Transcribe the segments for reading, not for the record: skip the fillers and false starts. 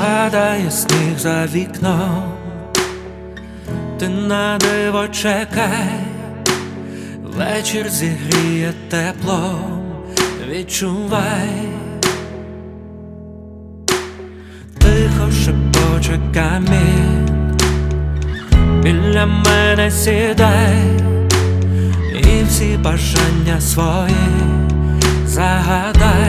Падає сніг за вікном, ти на диво чекай, вечір зігріє теплом, відчувай. Тихо шепоче камінь, біля мене сідай, і всі бажання свої загадай.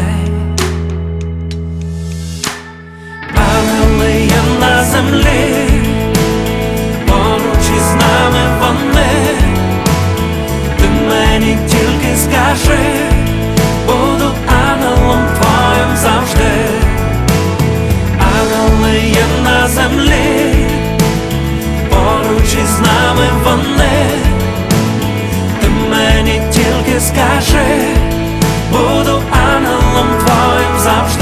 Ангели є на землі, поруч із нами вони. Ти мені тільки скажи, буду ангелом твоїм завжди. Ангели є на землі, поруч із нами вони. Ти мені тільки скажи, буду ангелом твоїм завжди.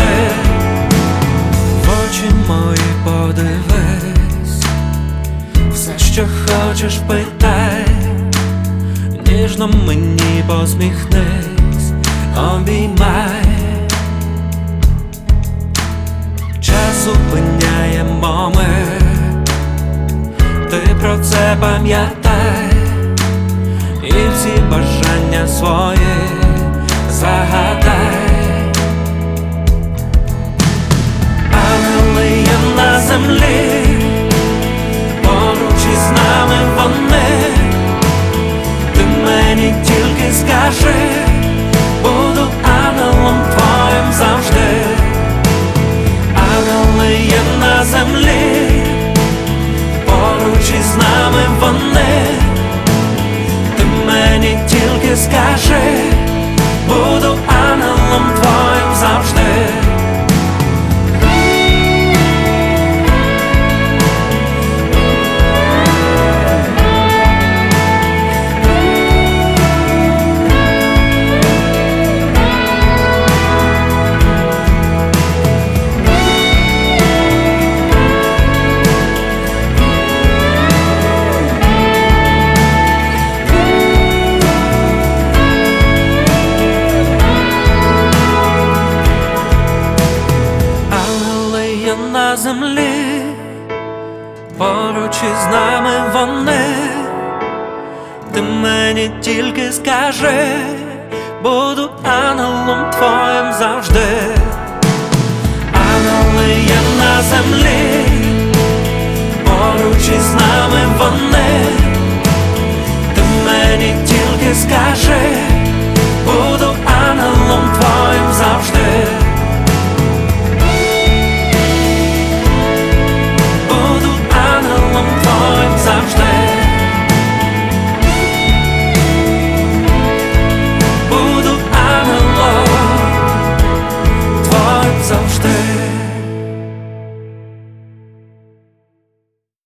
В очі мої подивись, все, що хочеш, питай, ніжно мені посміхнись, обіймай. Час зупиняємо ми, ти про це пам'ятай, і всі бажання свої загадай. Ангели є на землі, поруч із нами вони. Ти мені тільки скажи, буду ангелом твоїм завжди. Ангели є на землі, поруч із нами вони. Ти мені тільки скажи, буду ангелом твоїм завжди. На землі, поруч із нами вони. Ти мені тільки скажи, буду ангелом твоїм завжди. Ангели є на землі,